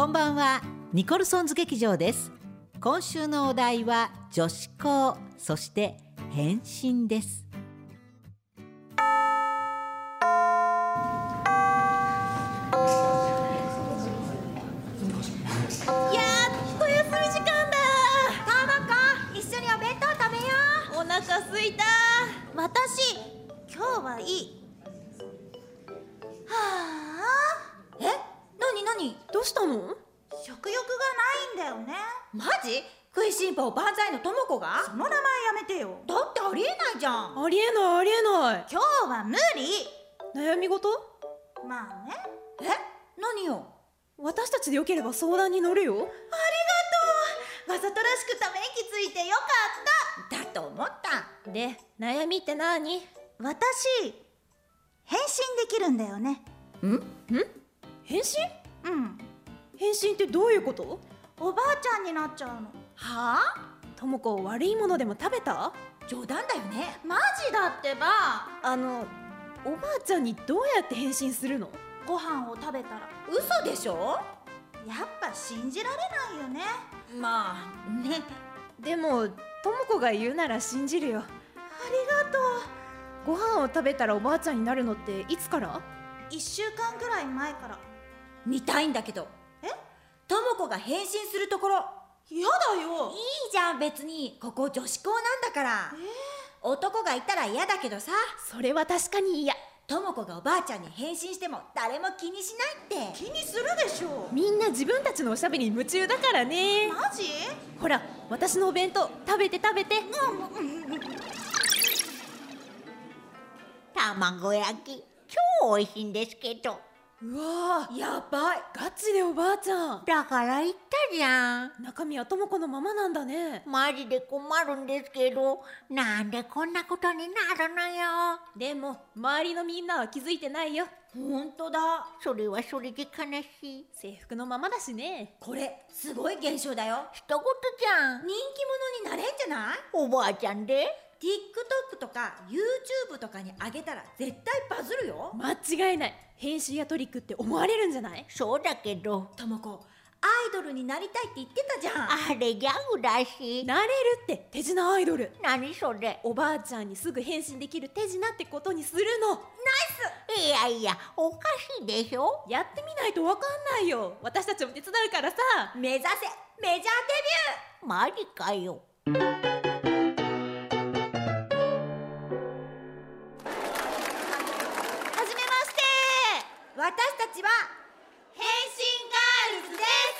こんばんは、ニコルソンズ劇場です。今週のお題は女子校、そして変身です。 すいた。私今日はいい。何どうしたの？ 食欲がないんだよね。 マジ？食いしん坊万歳のともこが？ その名前やめてよ。 だってありえないじゃん。 ありえない。 今日は無理。 悩み事？ まあね。 何よ？ 私たちでよければ相談に乗るよ。ありがとう。わざとらしくため息ついてよかった。 だと思った。 で、悩みって何？ 私変身できるんだよね。 変身？変身ってどういうこと？ おばあちゃんになっちゃうの。 はあ？ ともこ、悪いものでも食べた？ 冗談だよね。 マジだってば。 おばあちゃんにどうやって変身するの？ ご飯を食べたら。 嘘でしょ？ やっぱ信じられないよね。 まあね。 でもともこが言うなら信じるよ。 ありがとう。ご飯を食べたらおばあちゃんになるのっていつから？ 1週間ぐらい前から。 見たいんだけど。ともこが変身するところ。 やだよ。 いいじゃん、別にここ女子校なんだから。男がいたら嫌だけどさ。 それは確かに嫌。 ともこがおばあちゃんに変身しても誰も気にしないって。 気にするでしょ。 みんな自分たちのおしゃべりに夢中だからね。 マジ？ ほら、私のお弁当食べて。 卵焼き超美味しいんですけど。 うわー、やばい。 ガチでおばあちゃんだから言ったじゃん。 中身はともこのままなんだね。 マジで困るんですけど、なんでこんなことになるのよ。 でも周りのみんなは気づいてないよ。 ほんとだ。 それはそれで悲しい。 制服のままだしね。 これすごい現象だよ。 一言じゃん。 人気者になれんじゃない？ おばあちゃんで TikTok とか YouTube とかに上げたら絶対バズるよ。 間違いない。編集やトリックって思われるんじゃない？ そうだけど。 ともこ、アイドルになりたいって言ってたじゃん。 あれギャグだし。 なれるって手品アイドル。 何それ？ おばあちゃんにすぐ変身できる手品ってことにするの。ナいイス。 やおかしいでしょ。 やってみないとわかんないよ。私たちも手伝うからさ。 目指せメジャーデビュー。 マジかよ。 私たちは変身ガールズです。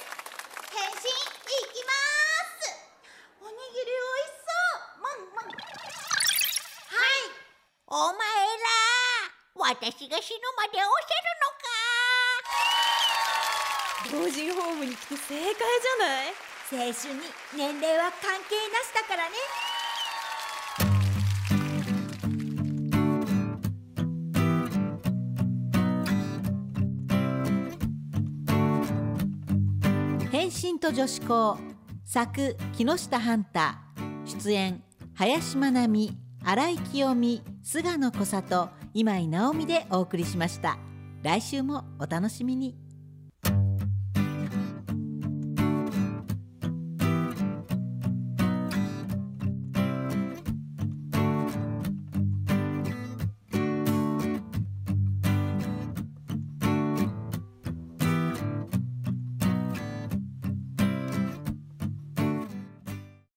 変身いきます。おにぎりおいしそう。 お前ら、私が死ぬまで押せるのか。老人ホームに来て正解じゃない？ 青春に年齢は関係なしだからね。変身と女子校、作木下ハンター、出演林真奈美、新井清美、菅野小里、今井直美でお送りしました。来週もお楽しみに。